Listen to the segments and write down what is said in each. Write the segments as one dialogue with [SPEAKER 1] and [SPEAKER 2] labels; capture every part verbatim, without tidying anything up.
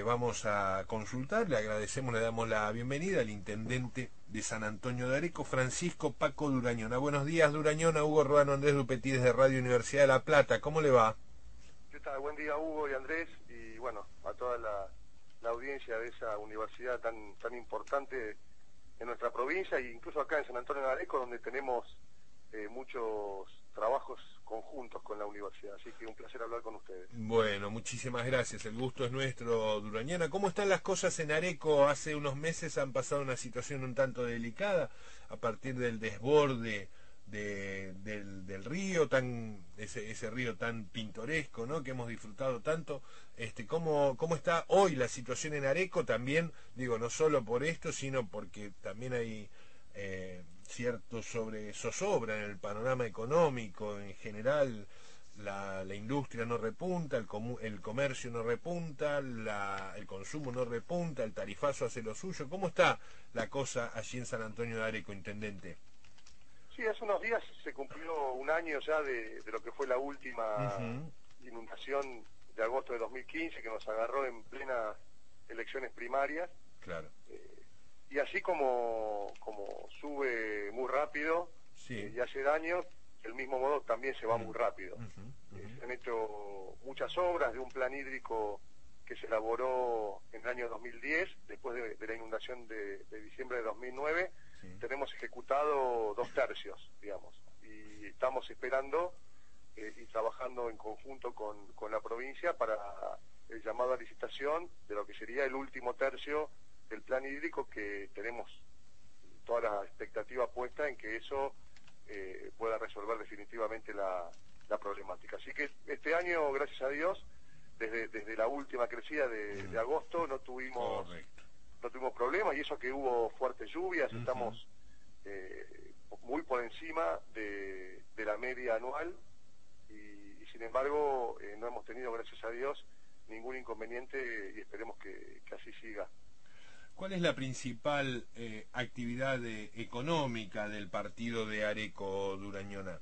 [SPEAKER 1] vamos a consultar. Le agradecemos, le damos la bienvenida al intendente de San Antonio de Areco, Francisco Paco Durañona. Buenos días, Durañona. Hugo Rodano Andrés Dupetí desde Radio Universidad de La Plata. ¿Cómo le va?
[SPEAKER 2] ¿Qué tal? Buen día, Hugo y Andrés, y bueno, a toda la, la audiencia de esa universidad tan, tan importante en nuestra provincia, e incluso acá en San Antonio de Areco, donde tenemos eh, muchos trabajos conjuntos con la universidad, así que un placer hablar con ustedes.
[SPEAKER 1] Bueno, muchísimas gracias, el gusto es nuestro, Durañona. ¿Cómo están las cosas en Areco? Hace unos meses han pasado una situación un tanto delicada a partir del desborde de, del, del río, tan ese, ese río tan pintoresco, ¿no?, que hemos disfrutado tanto. Este, ¿cómo, cómo está hoy la situación en Areco? También, digo, no solo por esto, sino porque también hay eh, cierto sobre zozobra en el panorama económico en general. La, la industria no repunta, el, comu, el comercio no repunta, la, el consumo no repunta, el tarifazo hace lo suyo. ¿Cómo está la cosa allí en San Antonio de Areco, intendente?
[SPEAKER 2] Sí, hace unos días se cumplió un año ya de, de lo que fue la última uh-huh. inundación de agosto de dos mil quince, que nos agarró en plenas elecciones primarias.
[SPEAKER 1] Claro.
[SPEAKER 2] Eh, y así como, como sube muy rápido sí. eh, y hace daño, del mismo modo también se va uh-huh. muy rápido. Uh-huh. Eh, se han hecho muchas obras de un plan hídrico que se elaboró en el año dos mil diez, después de, de la inundación de, de diciembre de dos mil nueve. Sí. Tenemos ejecutado dos tercios, digamos, y estamos esperando eh, y trabajando en conjunto con, con la provincia para el llamado a licitación de lo que sería el último tercio del plan hídrico, que tenemos toda la expectativa puesta en que eso eh, pueda resolver definitivamente la, la problemática. Así que este año, gracias a Dios, desde, desde la última crecida de, de agosto no tuvimos... Correcto. No tuvimos problemas, y eso que hubo fuertes lluvias, uh-huh. estamos eh, muy por encima de, de la media anual, y, y sin embargo eh, no hemos tenido, gracias a Dios, ningún inconveniente, y esperemos que, que así siga.
[SPEAKER 1] ¿Cuál es la principal eh, actividad eh, económica del partido de Areco, Durañona?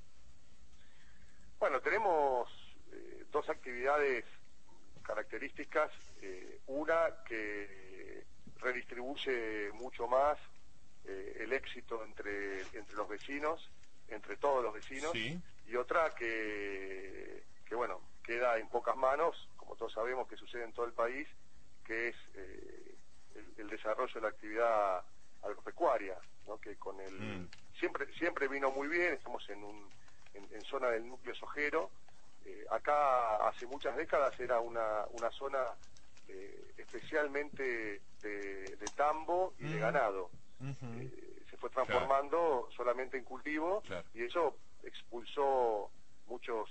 [SPEAKER 2] Bueno, tenemos eh, dos actividades características, eh, una que redistribuye mucho más eh, el éxito entre, entre los vecinos, entre todos los vecinos, sí. y otra que, que, bueno, queda en pocas manos, como todos sabemos que sucede en todo el país, que es eh, el, el desarrollo de la actividad agropecuaria, ¿no?, que con el mm. siempre siempre vino muy bien. Estamos en, un, en, en zona del núcleo sojero. Eh, acá hace muchas décadas era una, una zona eh, especialmente de, de tambo y mm. de ganado. Uh-huh. eh, se fue transformando claro. solamente en cultivo, claro. y eso expulsó muchos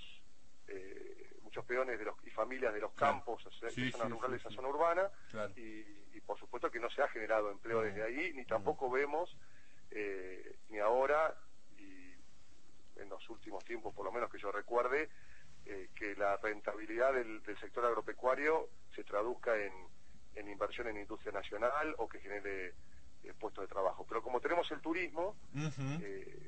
[SPEAKER 2] eh, muchos peones de los, y familias de los claro. campos, de sí, zona sí, rural sí, a sí. zona urbana, claro. y, y por supuesto que no se ha generado empleo uh-huh. desde ahí, ni tampoco uh-huh. vemos eh, ni ahora, y en los últimos tiempos, por lo menos que yo recuerde, eh, que la rentabilidad del, del sector agropecuario se traduzca en, en inversión en industria nacional o que genere eh, puestos de trabajo. Pero como tenemos el turismo, uh-huh. eh,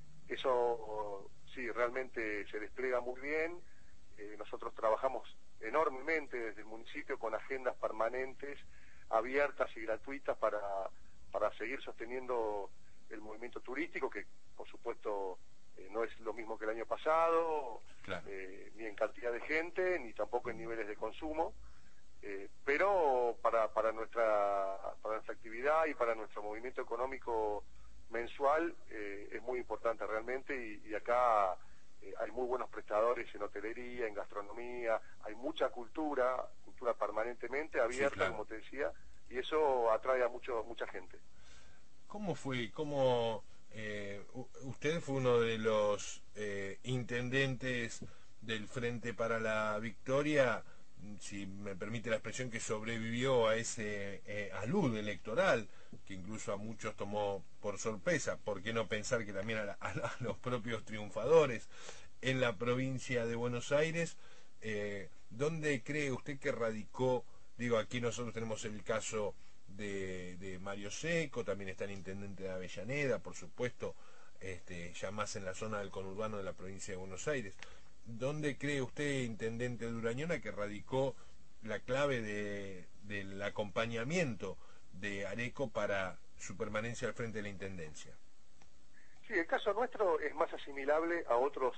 [SPEAKER 2] eso sí, realmente se despliega muy bien. Eh, nosotros trabajamos enormemente desde el municipio con agendas permanentes, abiertas y gratuitas para, para seguir sosteniendo el movimiento turístico, que por supuesto eh, no es lo mismo que el año pasado, claro. eh, ni en cantidad de gente, ni tampoco en niveles de consumo. Eh, pero para, para, nuestra, para nuestra actividad y para nuestro movimiento económico mensual eh, es muy importante realmente, y, y acá eh, hay muy buenos prestadores en hotelería, en gastronomía, hay mucha cultura, cultura permanentemente abierta, sí, claro. como te decía, y eso atrae a mucho, mucha gente.
[SPEAKER 1] ¿Cómo fue? ¿Cómo eh, usted fue uno de los eh, intendentes del Frente para la Victoria, si me permite la expresión, que sobrevivió a ese eh, alud electoral, que incluso a muchos tomó por sorpresa? ¿Por qué no pensar que también a, la, a, a los propios triunfadores en la provincia de Buenos Aires? Eh, ¿Dónde cree usted que radicó? Digo, aquí nosotros tenemos el caso de, de Mario Seco, también está el intendente de Avellaneda, por supuesto, este, ya más en la zona del conurbano de la provincia de Buenos Aires. ¿Dónde cree usted, intendente Durañona, que radicó la clave de, del acompañamiento de Areco para su permanencia al frente de la Intendencia.
[SPEAKER 2] Sí, el caso nuestro es más asimilable a otros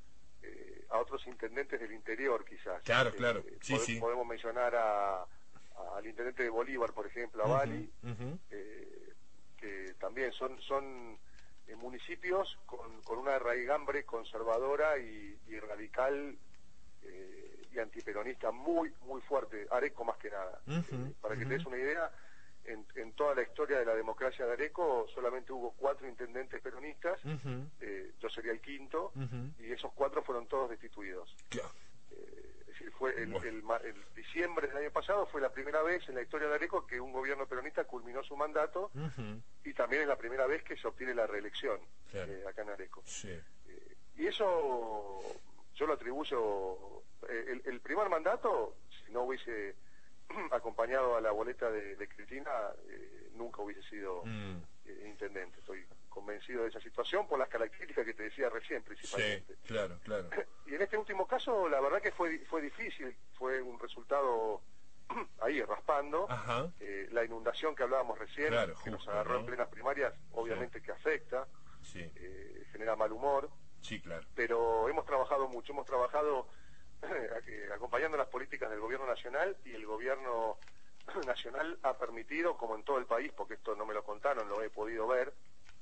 [SPEAKER 2] eh, a otros intendentes del interior, quizás.
[SPEAKER 1] Claro, claro,
[SPEAKER 2] Eh,
[SPEAKER 1] sí,
[SPEAKER 2] pod
[SPEAKER 1] sí.
[SPEAKER 2] Podemos mencionar a, a, al intendente de Bolívar, por ejemplo, a
[SPEAKER 1] Uh-huh,
[SPEAKER 2] Bali,
[SPEAKER 1] uh-huh.
[SPEAKER 2] eh, que también son, son eh, municipios con, con una raigambre conservadora y, y radical eh, y antiperonista muy, muy fuerte, Areco más que nada.
[SPEAKER 1] Uh-huh,
[SPEAKER 2] eh, para
[SPEAKER 1] uh-huh.
[SPEAKER 2] que te des una idea, en, en toda la historia de la democracia de Areco solamente hubo cuatro intendentes peronistas,
[SPEAKER 1] Uh-huh.
[SPEAKER 2] eh, yo sería el quinto,
[SPEAKER 1] Uh-huh.
[SPEAKER 2] y esos cuatro fueron todos destituidos.
[SPEAKER 1] Claro.
[SPEAKER 2] Eh, es decir, fue el,
[SPEAKER 1] Bueno.
[SPEAKER 2] el, el diciembre del año pasado fue la primera vez en la historia de Areco que un gobierno peronista culminó su mandato,
[SPEAKER 1] Uh-huh.
[SPEAKER 2] y también es la primera vez que se obtiene la reelección.
[SPEAKER 1] Claro.
[SPEAKER 2] eh, acá en Areco.
[SPEAKER 1] Sí.
[SPEAKER 2] Eh, y eso yo lo atribuyo, eh, el, el primer mandato, si no hubiese acompañado a la boleta de, de Cristina, eh, nunca hubiese sido
[SPEAKER 1] Mm.
[SPEAKER 2] eh, intendente. Estoy convencido de esa situación por las características que te decía recién, principalmente.
[SPEAKER 1] Sí, claro, claro.
[SPEAKER 2] Y en este último caso, la verdad que fue fue difícil, fue un resultado ahí, raspando.
[SPEAKER 1] Ajá.
[SPEAKER 2] Eh, la inundación que hablábamos recién,
[SPEAKER 1] Claro,
[SPEAKER 2] que nos
[SPEAKER 1] justo,
[SPEAKER 2] agarró
[SPEAKER 1] ¿no?
[SPEAKER 2] en plenas primarias, obviamente que afecta,
[SPEAKER 1] Sí,
[SPEAKER 2] eh, genera mal humor,
[SPEAKER 1] sí, claro.
[SPEAKER 2] pero hemos trabajado mucho, hemos trabajado eh, acompañando las políticas del gobierno nacional, y el gobierno nacional ha permitido, como en todo el país, porque esto no me lo contaron, lo he podido ver,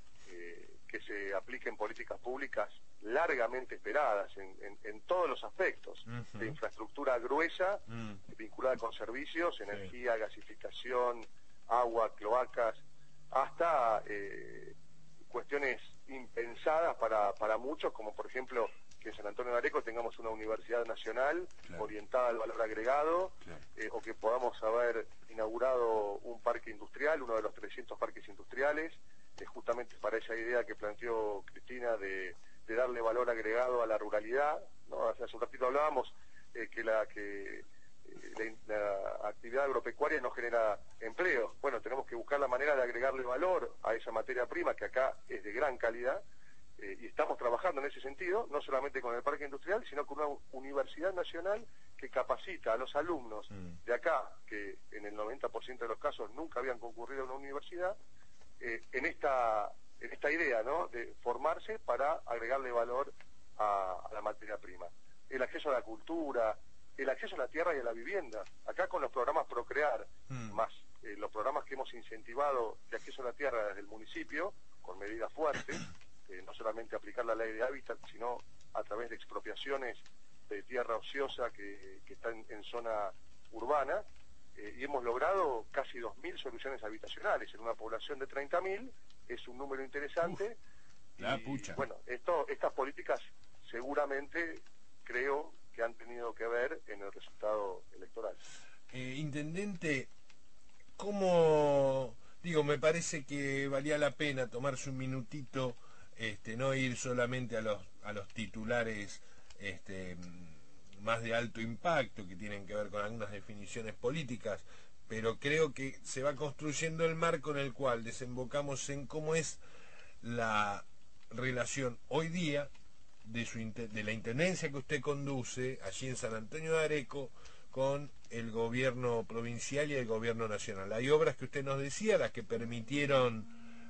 [SPEAKER 2] eh, que se apliquen políticas públicas largamente esperadas en, en, en todos los aspectos,
[SPEAKER 1] Uh-huh.
[SPEAKER 2] de infraestructura gruesa,
[SPEAKER 1] Mm.
[SPEAKER 2] vinculada con servicios,
[SPEAKER 1] Sí.
[SPEAKER 2] energía, gasificación, agua, cloacas, hasta eh, cuestiones impensadas para, para muchos, como por ejemplo que en San Antonio de Areco tengamos una universidad nacional,
[SPEAKER 1] Claro.
[SPEAKER 2] orientada al valor agregado,
[SPEAKER 1] Claro.
[SPEAKER 2] eh, o que podamos haber inaugurado un parque industrial, uno de los trescientos parques industriales, eh, justamente para esa idea que planteó Cristina de, de darle valor agregado a la ruralidad, ¿no? Hace, hace un ratito hablábamos eh, que la que eh, la, la actividad agropecuaria no genera empleo. Bueno, tenemos que buscar la manera de agregarle valor a esa materia prima que acá es de gran calidad, eh, y estamos trabajando en ese sentido, no solamente con el parque industrial, sino con una universidad nacional que capacita a los alumnos
[SPEAKER 1] Mm.
[SPEAKER 2] de acá, que en el noventa por ciento de los casos nunca habían concurrido a una universidad, eh, en esta en esta idea, ¿no?, de formarse para agregarle valor a, a la materia prima. El acceso a la cultura, el acceso a la tierra y a la vivienda. Acá con los programas Procrear,
[SPEAKER 1] Mm.
[SPEAKER 2] más eh, los programas que hemos incentivado de acceso a la tierra desde el municipio, con medidas fuertes, eh, no solamente aplicar la ley de hábitat, sino a través de expropiaciones de tierra ociosa que, que está en, en zona urbana, eh, y hemos logrado casi dos mil soluciones habitacionales en una población de treinta mil, es un número interesante.
[SPEAKER 1] Uf, la
[SPEAKER 2] y
[SPEAKER 1] pucha.
[SPEAKER 2] bueno, esto, estas políticas seguramente creo que han tenido que ver en el resultado electoral.
[SPEAKER 1] Eh, intendente, ¿cómo...? Digo, me parece que valía la pena tomarse un minutito, este, no ir solamente a los, a los titulares este, más de alto impacto que tienen que ver con algunas definiciones políticas, pero creo que se va construyendo el marco en el cual desembocamos en cómo es la relación hoy día de, su, de la intendencia que usted conduce allí en San Antonio de Areco con el gobierno provincial y el gobierno nacional. Hay obras que usted nos decía, las que permitieron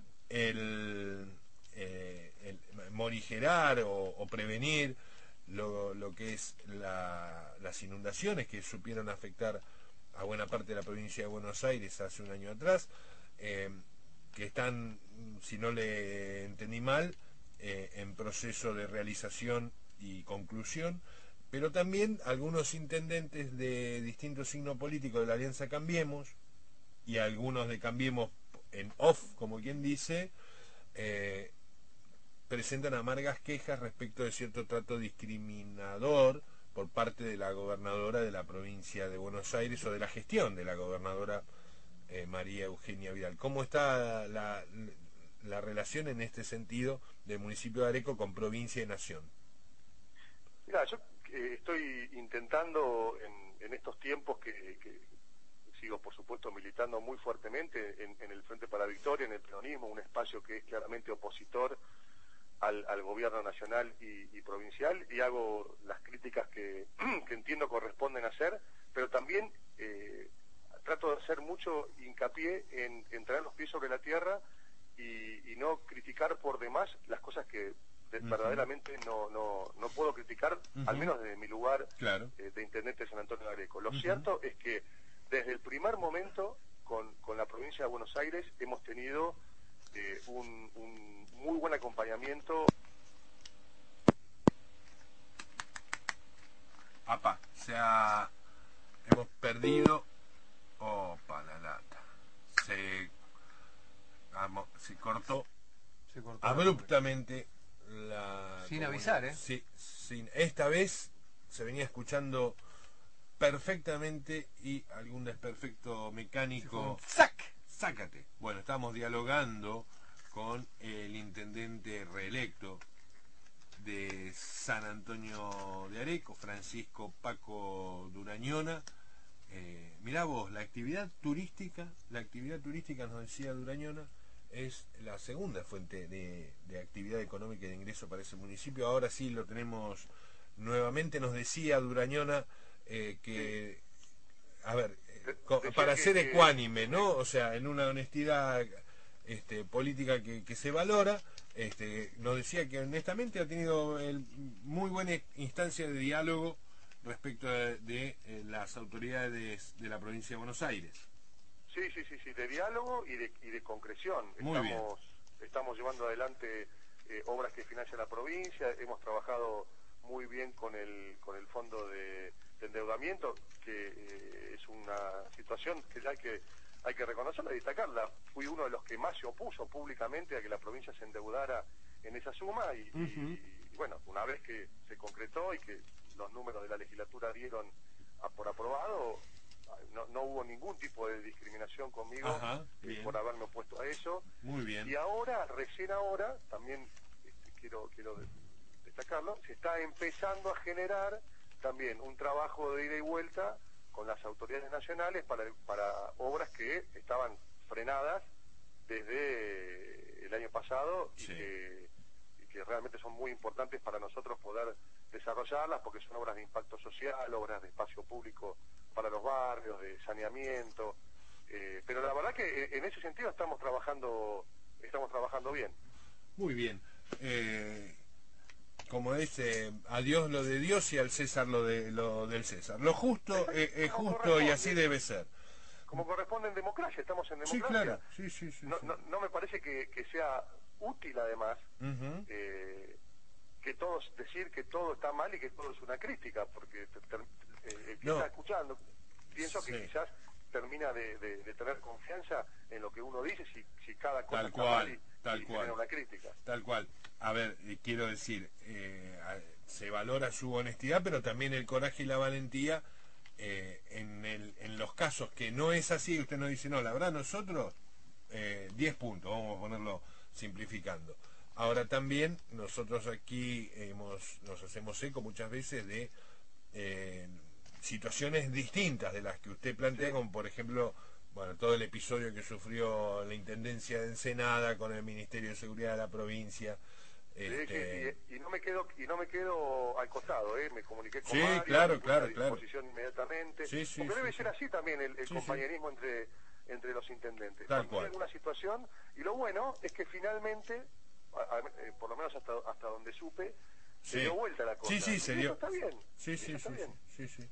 [SPEAKER 1] el, eh, el morigerar o, o prevenir lo, lo que es la, las inundaciones que supieron afectar a buena parte de la provincia de Buenos Aires hace un año atrás, eh, que están, si no le entendí mal, eh, en proceso de realización y conclusión, pero también algunos intendentes de distintos signos políticos de la Alianza Cambiemos y algunos de Cambiemos en off, como quien dice, eh, presentan amargas quejas respecto de cierto trato discriminador por parte de la gobernadora de la provincia de Buenos Aires o de la gestión de la gobernadora eh, María Eugenia Vidal. ¿Cómo está la, la relación en este sentido del municipio de Areco con provincia y nación?
[SPEAKER 2] Mira, yo eh, estoy intentando en, en estos tiempos que, que sigo por supuesto militando muy fuertemente en, en el Frente para la Victoria, en el peronismo, un espacio que es claramente opositor al, al gobierno nacional y, y provincial, y hago las críticas que, que entiendo corresponden hacer, pero también eh, trato de hacer mucho hincapié en, en traer los pies sobre la tierra y, y no criticar por demás las cosas que de, uh-huh. verdaderamente no, no, no puedo criticar, uh-huh. al menos desde mi lugar
[SPEAKER 1] claro.
[SPEAKER 2] eh, de intendente de San Antonio de Areco. Lo
[SPEAKER 1] uh-huh.
[SPEAKER 2] cierto es que desde el primer momento con, con la provincia de Buenos Aires hemos tenido eh, un, un muy buen acompañamiento.
[SPEAKER 1] Apa, se ha... hemos perdido... Opa, la lata. Se... Vamos, se cortó, se cortó abruptamente la...
[SPEAKER 3] Sin avisar, ¿eh?
[SPEAKER 1] Sí, sin... Esta vez se venía escuchando perfectamente y algún desperfecto mecánico...
[SPEAKER 3] ¡Sac!
[SPEAKER 1] Sácate. Bueno, estamos dialogando con el intendente reelecto de San Antonio de Areco, Francisco Paco Durañona. Eh, mirá vos, la actividad turística, la actividad turística, nos decía Durañona, es la segunda fuente de, de actividad económica y de ingreso para ese municipio. Ahora sí lo tenemos nuevamente. Nos decía Durañona eh, que, a ver, eh, con, para ser ecuánime, ¿no? O sea, en una honestidad este, política que, que se valora, este, nos decía que honestamente ha tenido el, muy buena instancia de diálogo respecto de, de eh, las autoridades de la provincia de Buenos Aires.
[SPEAKER 2] Sí, sí, sí, sí, de diálogo y de, y de concreción.
[SPEAKER 1] Muy
[SPEAKER 2] estamos,
[SPEAKER 1] bien.
[SPEAKER 2] estamos llevando adelante eh, obras que financia la provincia, hemos trabajado muy bien con el con el fondo de, de endeudamiento, que eh, es una situación que ya hay que hay que reconocerla y destacarla. Fui uno de los que más se opuso públicamente a que la provincia se endeudara en esa suma y, uh-huh. y, y bueno, una vez que se concretó y que los números de la legislatura dieron a, por aprobado, no, no hubo ningún tipo de discriminación conmigo.
[SPEAKER 1] Ajá,
[SPEAKER 2] eh, por haberme opuesto a eso.
[SPEAKER 1] Muy bien.
[SPEAKER 2] Y ahora, recién ahora, también este, quiero quiero destacarlo, se está empezando a generar también un trabajo de ida y vuelta con las autoridades nacionales para, para obras que estaban frenadas desde el año pasado y, sí. que, y que realmente son muy importantes para nosotros poder desarrollarlas porque son obras de impacto social, obras de espacio público para los barrios, de saneamiento, eh, pero la verdad que en ese sentido estamos trabajando estamos trabajando bien.
[SPEAKER 1] Muy bien. Eh, como dice, a Dios lo de Dios y al César lo de lo del César. Lo justo es, es justo y así debe ser.
[SPEAKER 2] Como corresponde en democracia, estamos en democracia.
[SPEAKER 1] Sí, claro. Sí, sí, sí,
[SPEAKER 2] no,
[SPEAKER 1] sí.
[SPEAKER 2] No, no me parece que, que sea útil, además, uh-huh. eh, que todos decir que todo está mal y que todo es una crítica, porque te, te, eh, el que no. está escuchando, pienso sí. que quizás termina de, de, de tener confianza en lo que uno dice si, si cada cosa
[SPEAKER 1] tal
[SPEAKER 2] está
[SPEAKER 1] cual,
[SPEAKER 2] mal y,
[SPEAKER 1] tal
[SPEAKER 2] y
[SPEAKER 1] cual.
[SPEAKER 2] genera una crítica.
[SPEAKER 1] Tal cual. A ver, eh, quiero decir, eh, se valora su honestidad, pero también el coraje y la valentía eh, en, el, en los casos que no es así, usted nos dice, no, la verdad nosotros, eh, diez puntos, vamos a ponerlo simplificando. Ahora también nosotros aquí hemos, nos hacemos eco muchas veces de eh, situaciones distintas de las que usted plantea, sí. como por ejemplo, bueno, todo el episodio que sufrió la Intendencia de Ensenada con el Ministerio de Seguridad de la provincia.
[SPEAKER 2] Sí,
[SPEAKER 1] este...
[SPEAKER 2] sí, sí, y no me quedo y no me quedo al costado, ¿eh? Me comuniqué con
[SPEAKER 1] sí,
[SPEAKER 2] Mario,
[SPEAKER 1] claro,
[SPEAKER 2] me puse
[SPEAKER 1] claro,
[SPEAKER 2] a disposición
[SPEAKER 1] claro.
[SPEAKER 2] inmediatamente,
[SPEAKER 1] sí, sí,
[SPEAKER 2] porque
[SPEAKER 1] sí,
[SPEAKER 2] debe
[SPEAKER 1] sí.
[SPEAKER 2] ser así también el, el
[SPEAKER 1] sí,
[SPEAKER 2] compañerismo
[SPEAKER 1] sí.
[SPEAKER 2] entre entre los intendentes.
[SPEAKER 1] Tal
[SPEAKER 2] Cuando
[SPEAKER 1] cual.
[SPEAKER 2] hay alguna situación, y lo bueno es que finalmente, a, a, eh, por lo menos hasta hasta donde supe,
[SPEAKER 1] sí.
[SPEAKER 2] se dio vuelta la cosa.
[SPEAKER 1] Sí, sí, se dio.
[SPEAKER 2] Eso está bien.
[SPEAKER 1] Sí, sí,
[SPEAKER 2] está
[SPEAKER 1] sí,
[SPEAKER 2] bien.
[SPEAKER 1] sí, sí, sí.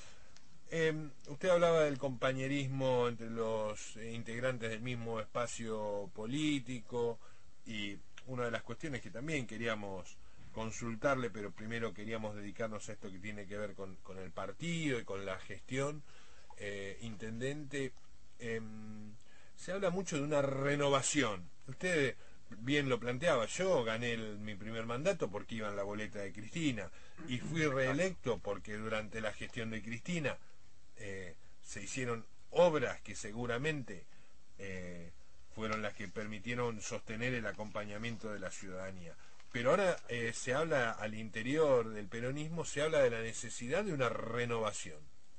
[SPEAKER 1] Eh, usted hablaba del compañerismo entre los eh, integrantes del mismo espacio político y una de las cuestiones que también queríamos consultarle, pero primero queríamos dedicarnos a esto que tiene que ver con, con el partido y con la gestión. Eh, intendente, eh, se habla mucho de una renovación. Usted bien lo planteaba, yo gané el, mi primer mandato porque iba en la boleta de Cristina y fui reelecto porque durante la gestión de Cristina eh, se hicieron obras que seguramente eh, fueron las que permitieron sostener el acompañamiento de la ciudadanía. Pero ahora eh, se habla al interior del peronismo, se habla de la necesidad de una renovación.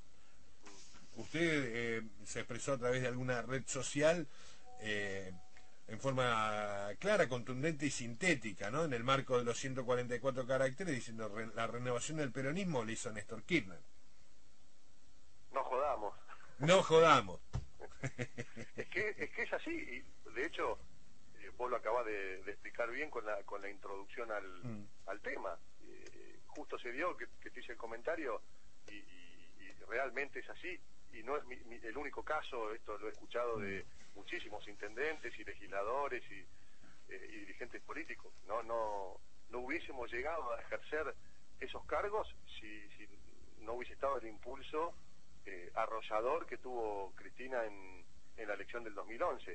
[SPEAKER 1] Usted eh, se expresó a través de alguna red social eh, en forma clara, contundente y sintética, ¿no? En el marco de los ciento cuarenta y cuatro caracteres, diciendo re, la renovación del peronismo le hizo Néstor Kirchner.
[SPEAKER 2] No jodamos.
[SPEAKER 1] No jodamos.
[SPEAKER 2] Es que es, que es así, y de hecho, eh, vos lo acabás de, de explicar bien con la, con la introducción al, mm. al tema. Eh, justo se dio que, que te hice el comentario y, y, y realmente es así, y no es mi, mi, el único caso. Esto lo he escuchado de muchísimos intendentes y legisladores y, eh, y dirigentes políticos. No, no, no hubiésemos llegado a ejercer esos cargos si, si no hubiese estado el impulso eh, arrollador que tuvo Cristina en, en la elección del dos mil once.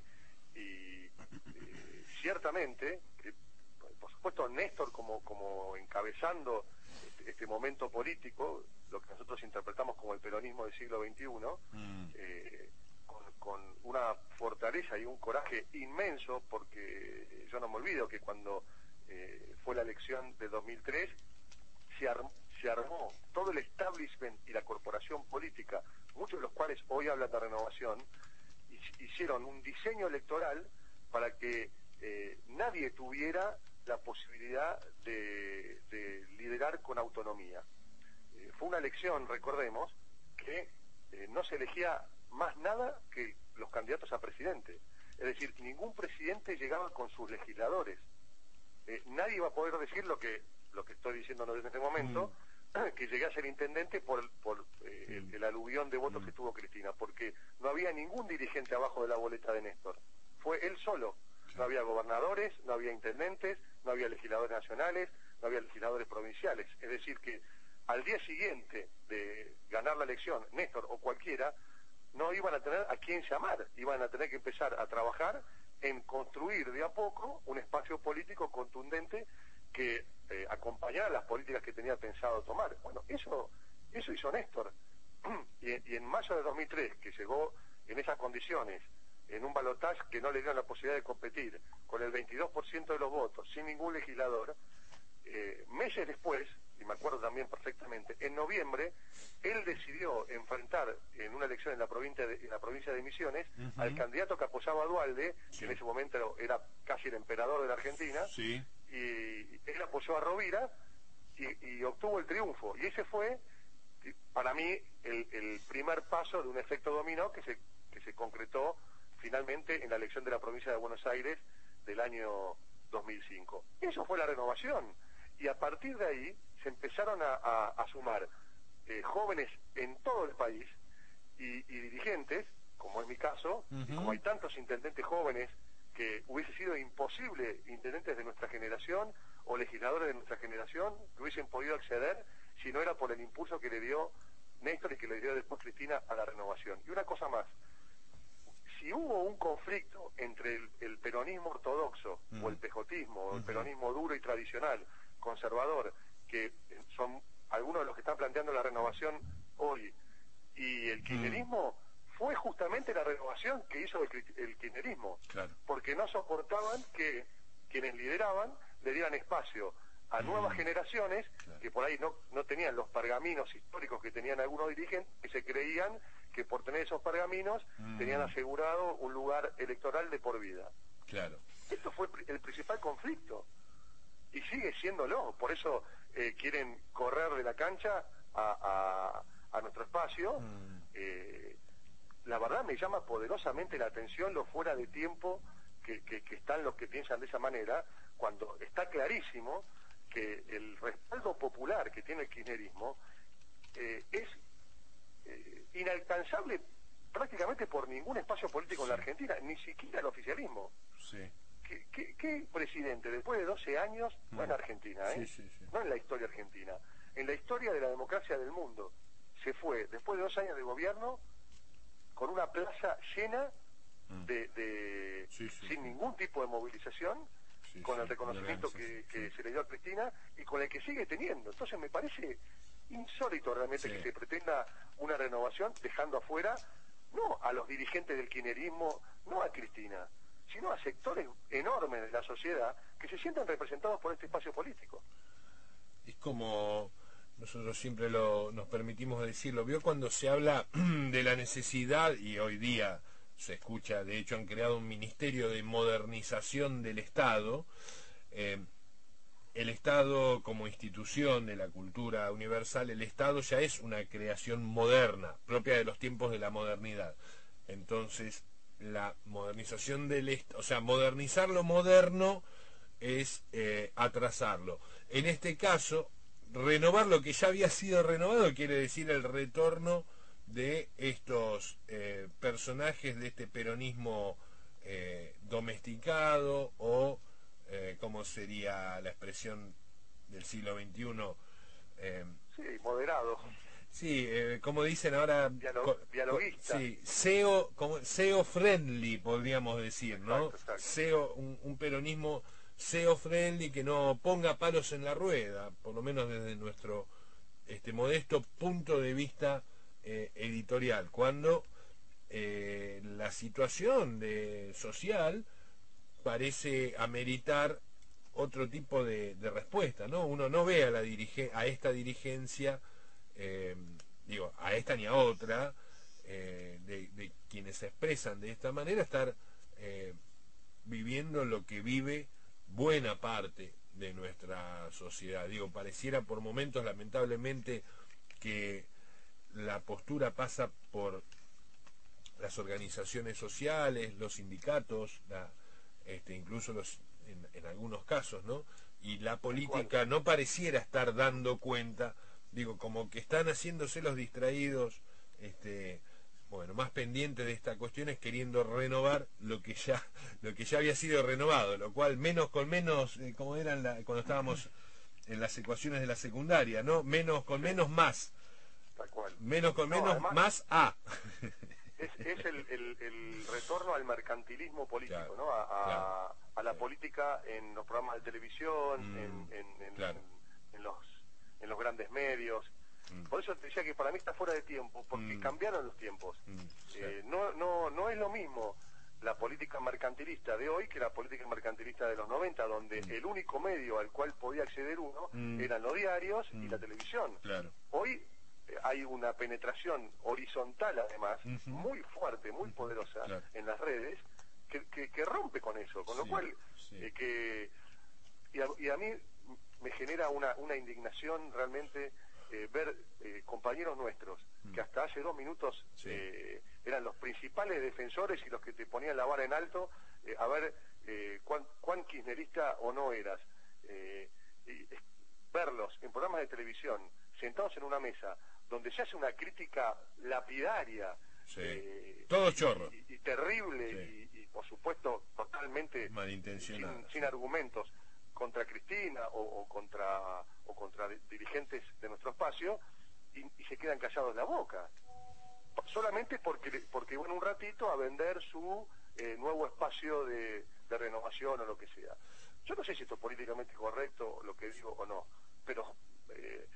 [SPEAKER 2] Y eh, ciertamente, eh, por supuesto, Néstor como, como encabezando este, este momento político, lo que nosotros interpretamos como el peronismo del siglo veintiuno, mm. eh, con, con una fortaleza y un coraje inmenso, porque yo no me olvido que cuando eh, fue la elección de dos mil tres, se armó, se armó todo el establishment y la corporación política, muchos de los cuales hoy hablan de renovación, hicieron un diseño electoral para que eh, nadie tuviera la posibilidad de, de liderar con autonomía. Eh, fue una elección, recordemos, que eh, no se elegía más nada que los candidatos a presidente. Es decir, ningún presidente llegaba con sus legisladores. Eh, nadie iba a poder decir lo que lo que estoy diciendo en este momento, mm. que llegué a ser intendente por, por eh, el, el aluvión de votos mm. que tuvo Cristina, porque no había ningún dirigente abajo de la boleta de Néstor. Fue él solo. No había gobernadores, no había intendentes, no había legisladores nacionales, no había legisladores provinciales. Es decir, que al día siguiente de ganar la elección, Néstor o cualquiera, no iban a tener a quién llamar, iban a tener que empezar a trabajar en construir de a poco un espacio político contundente que eh, acompañara las políticas que tenía pensado tomar. Bueno, eso eso hizo Néstor. Y, y en mayo de dos mil tres, que llegó en esas condiciones, en un balotaje que no le dieron la posibilidad de competir, con el veintidós por ciento de los votos, sin ningún legislador, eh, meses después, y me acuerdo también perfectamente, en noviembre, él decidió enfrentar en una elección en la provincia de, en la provincia de Misiones uh-huh. al candidato que apoyaba a Duhalde, sí. que en ese momento era casi el emperador de la Argentina,
[SPEAKER 1] sí.
[SPEAKER 2] y él apoyó a Rovira y, y obtuvo el triunfo. Y ese fue, para mí, el, el primer paso de un efecto dominó que se, que se concretó finalmente en la elección de la provincia de Buenos Aires del año dos mil cinco. Eso fue la renovación. Y a partir de ahí se empezaron a, a, a sumar eh, jóvenes en todo el país y, y dirigentes, como es mi caso, uh-huh. y como hay tantos intendentes jóvenes que hubiese sido imposible, intendentes de nuestra generación o legisladores de nuestra generación, que hubiesen podido acceder si no era por el impulso que le dio Néstor y que le dio después Cristina a la renovación. Y una cosa más, si hubo un conflicto entre el, el peronismo ortodoxo uh-huh. o el pejotismo, o el uh-huh. peronismo duro y tradicional, conservador, que son algunos de los que están planteando la renovación hoy, y el kirchnerismo, uh-huh. fue justamente la renovación que hizo el, el kirchnerismo,
[SPEAKER 1] claro.
[SPEAKER 2] porque no soportaban que quienes lideraban le dieran espacio a nuevas mm. generaciones, claro. que por ahí no, no tenían los pergaminos históricos que tenían algunos dirigentes, que se creían que por tener esos pergaminos mm. tenían asegurado un lugar electoral de por vida.
[SPEAKER 1] Claro.
[SPEAKER 2] Esto fue el principal conflicto, y sigue siéndolo. Por eso eh, quieren correr de la cancha a, a, a nuestro espacio. Mm. Eh, la verdad me llama poderosamente la atención lo fuera de tiempo que, que, que están los que piensan de esa manera, cuando está clarísimo que el respaldo popular que tiene el kirchnerismo eh, es eh, inalcanzable prácticamente por ningún espacio político sí. en la Argentina, ni siquiera el oficialismo.
[SPEAKER 1] Sí.
[SPEAKER 2] ¿Qué, qué, qué presidente, después de doce años, mm. no en Argentina, ¿eh?
[SPEAKER 1] sí, sí, sí.
[SPEAKER 2] no en la historia argentina, en la historia de la democracia del mundo, se fue, después de dos años de gobierno, con una plaza llena de, de
[SPEAKER 1] sí, sí,
[SPEAKER 2] sin
[SPEAKER 1] sí.
[SPEAKER 2] ningún tipo de movilización,
[SPEAKER 1] sí,
[SPEAKER 2] con
[SPEAKER 1] sí,
[SPEAKER 2] el reconocimiento que, que sí. se le dio a Cristina y con el que sigue teniendo. Entonces me parece insólito realmente sí. que se pretenda una renovación dejando afuera no a los dirigentes del kirchnerismo, no a Cristina, sino a sectores enormes de la sociedad que se sientan representados por este espacio político.
[SPEAKER 1] Es como nosotros siempre lo, nos permitimos decirlo, vio cuando se habla de la necesidad, y hoy día se escucha, de hecho han creado un ministerio de modernización del Estado, eh, el Estado como institución de la cultura universal, el Estado ya es una creación moderna, propia de los tiempos de la modernidad. Entonces, la modernización del Estado, o sea, modernizar lo moderno es eh, atrasarlo. En este caso, renovar lo que ya había sido renovado quiere decir el retorno de estos eh, personajes de este peronismo eh, domesticado o eh, ¿cómo sería la expresión del siglo veintiuno? Eh,
[SPEAKER 2] sí, moderado.
[SPEAKER 1] Sí, eh, como dicen ahora,
[SPEAKER 2] Dialog, dialoguista.
[SPEAKER 1] Sí, S E O, como S E O friendly, podríamos decir, ¿no?
[SPEAKER 2] Exacto, exacto.
[SPEAKER 1] S E O, un, un peronismo S E O friendly que no ponga palos en la rueda, por lo menos desde nuestro este modesto punto de vista eh, editorial, cuando eh, la situación de social parece ameritar otro tipo de, de respuesta, ¿no? Uno no ve a la dirige, a esta dirigencia, eh, digo, a esta ni a otra, eh, de, de quienes se expresan de esta manera, estar eh, viviendo lo que vive buena parte de nuestra sociedad. Digo, pareciera por momentos, lamentablemente, que la postura pasa por las organizaciones sociales, los sindicatos, la, este, incluso los, en, en algunos casos, ¿no? Y la política no pareciera estar dando cuenta, digo, como que están haciéndose los distraídos, este, bueno, más pendientes de estas cuestiones, queriendo renovar lo que ya, lo que ya había sido renovado, lo cual menos con menos, eh, como eran la, cuando estábamos en las ecuaciones de la secundaria, ¿no? Menos con menos más.
[SPEAKER 2] Tal cual.
[SPEAKER 1] Menos con
[SPEAKER 2] No,
[SPEAKER 1] menos
[SPEAKER 2] además,
[SPEAKER 1] más A.
[SPEAKER 2] Es, es el, el, el retorno al mercantilismo político,
[SPEAKER 1] Claro,
[SPEAKER 2] ¿no? A, a,
[SPEAKER 1] claro,
[SPEAKER 2] a la
[SPEAKER 1] claro.
[SPEAKER 2] política en los programas de televisión,
[SPEAKER 1] Mm,
[SPEAKER 2] en, en, en,
[SPEAKER 1] claro.
[SPEAKER 2] en los en los grandes medios.
[SPEAKER 1] Mm.
[SPEAKER 2] Por eso te decía que para mí está fuera de tiempo, porque
[SPEAKER 1] Mm.
[SPEAKER 2] cambiaron los tiempos.
[SPEAKER 1] Mm,
[SPEAKER 2] Eh, no, no, no es lo mismo la política mercantilista de hoy que la política mercantilista de los noventa, donde
[SPEAKER 1] Mm.
[SPEAKER 2] el único medio al cual podía acceder uno
[SPEAKER 1] Mm.
[SPEAKER 2] eran los diarios y
[SPEAKER 1] Mm.
[SPEAKER 2] la televisión.
[SPEAKER 1] Claro.
[SPEAKER 2] Hoy eh, hay una penetración horizontal, además,
[SPEAKER 1] Ujú.
[SPEAKER 2] muy fuerte, muy poderosa
[SPEAKER 1] Claro.
[SPEAKER 2] en las redes, que, que, que rompe con eso, con lo
[SPEAKER 1] Sí,
[SPEAKER 2] cual,
[SPEAKER 1] sí.
[SPEAKER 2] eh, que y a, y a mí me genera una, una indignación realmente eh, ver eh, compañeros nuestros
[SPEAKER 1] Mm.
[SPEAKER 2] que hasta hace dos minutos
[SPEAKER 1] Sí.
[SPEAKER 2] eh, eran los principales defensores y los que te ponían la vara en alto eh, a ver eh, cuán, cuán kirchnerista o no eras. Eh, y, eh, verlos en programas de televisión, sentados en una mesa, donde se hace una crítica lapidaria,
[SPEAKER 1] Sí.
[SPEAKER 2] eh,
[SPEAKER 1] Todos chorros.
[SPEAKER 2] y, y terrible,
[SPEAKER 1] Sí.
[SPEAKER 2] y, y por supuesto totalmente
[SPEAKER 1] Malintencionados.
[SPEAKER 2] sin, sin argumentos contra Cristina o, o contra o contra dirigentes de nuestro espacio, y, y se quedan callados la boca solamente porque porque van un ratito a vender su eh, nuevo espacio de, de renovación o lo que sea. Yo no sé si esto es políticamente correcto lo que digo o no, pero eh,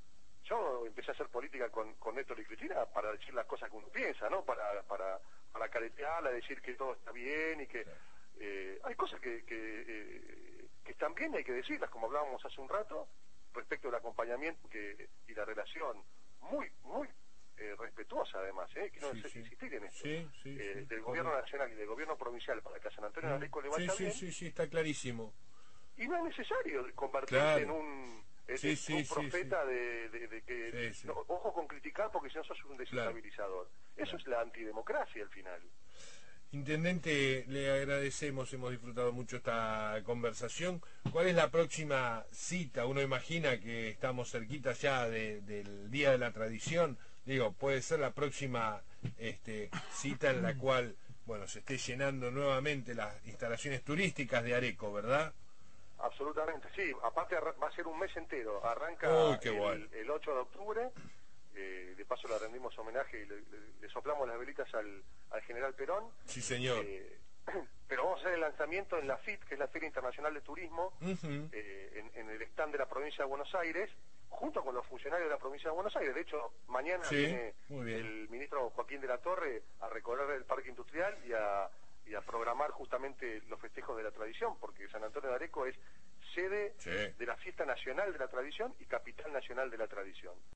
[SPEAKER 2] yo empecé a hacer política con, con Néstor y Cristina para decir las cosas que uno piensa, ¿no? Para, para, para caretearla, decir que todo está bien y que eh, hay cosas que, que, eh, que están bien y hay que decirlas, como hablábamos hace un rato, respecto al acompañamiento que, y la relación muy, muy eh, respetuosa además, ¿eh? Que no
[SPEAKER 1] Sí,
[SPEAKER 2] sé
[SPEAKER 1] sí.
[SPEAKER 2] insistir en esto,
[SPEAKER 1] Sí, sí,
[SPEAKER 2] eh,
[SPEAKER 1] sí.
[SPEAKER 2] del gobierno nacional y del gobierno provincial para que a San Antonio de Areco le vaya
[SPEAKER 1] Sí, sí,
[SPEAKER 2] bien,
[SPEAKER 1] sí, sí, está clarísimo.
[SPEAKER 2] y no es necesario convertirse
[SPEAKER 1] Claro.
[SPEAKER 2] en un, en,
[SPEAKER 1] Sí,
[SPEAKER 2] en
[SPEAKER 1] sí,
[SPEAKER 2] un
[SPEAKER 1] sí,
[SPEAKER 2] profeta
[SPEAKER 1] sí.
[SPEAKER 2] De, de, de que
[SPEAKER 1] Sí, sí.
[SPEAKER 2] no, ojo con criticar porque si no sos un desestabilizador. Eso
[SPEAKER 1] Claro.
[SPEAKER 2] es la antidemocracia al final.
[SPEAKER 1] Intendente, le agradecemos, hemos disfrutado mucho esta conversación. ¿Cuál es la próxima cita? Uno imagina que estamos cerquita ya de, del Día de la Tradición. Digo, puede ser la próxima este, cita en la cual, bueno, se esté llenando nuevamente las instalaciones turísticas de Areco, ¿verdad?
[SPEAKER 2] Absolutamente, sí. Aparte va a ser un mes entero. Arranca
[SPEAKER 1] Uy, qué
[SPEAKER 2] el,
[SPEAKER 1] bueno.
[SPEAKER 2] el ocho de octubre. Eh, de paso le rendimos homenaje y le, le, le soplamos las velitas al, al general Perón.
[SPEAKER 1] Sí, señor.
[SPEAKER 2] Eh, pero vamos a hacer el lanzamiento en la F I T, que es la Feria Internacional de Turismo,
[SPEAKER 1] Uh-huh.
[SPEAKER 2] eh, en, en el stand de la provincia de Buenos Aires, junto con los funcionarios de la provincia de Buenos Aires. De hecho, mañana
[SPEAKER 1] Sí,
[SPEAKER 2] viene
[SPEAKER 1] muy bien.
[SPEAKER 2] el ministro Joaquín de la Torre a recorrer el parque industrial y a, y a programar justamente los festejos de la tradición, porque San Antonio de Areco es sede
[SPEAKER 1] Sí.
[SPEAKER 2] de la fiesta nacional de la tradición y capital nacional de la tradición.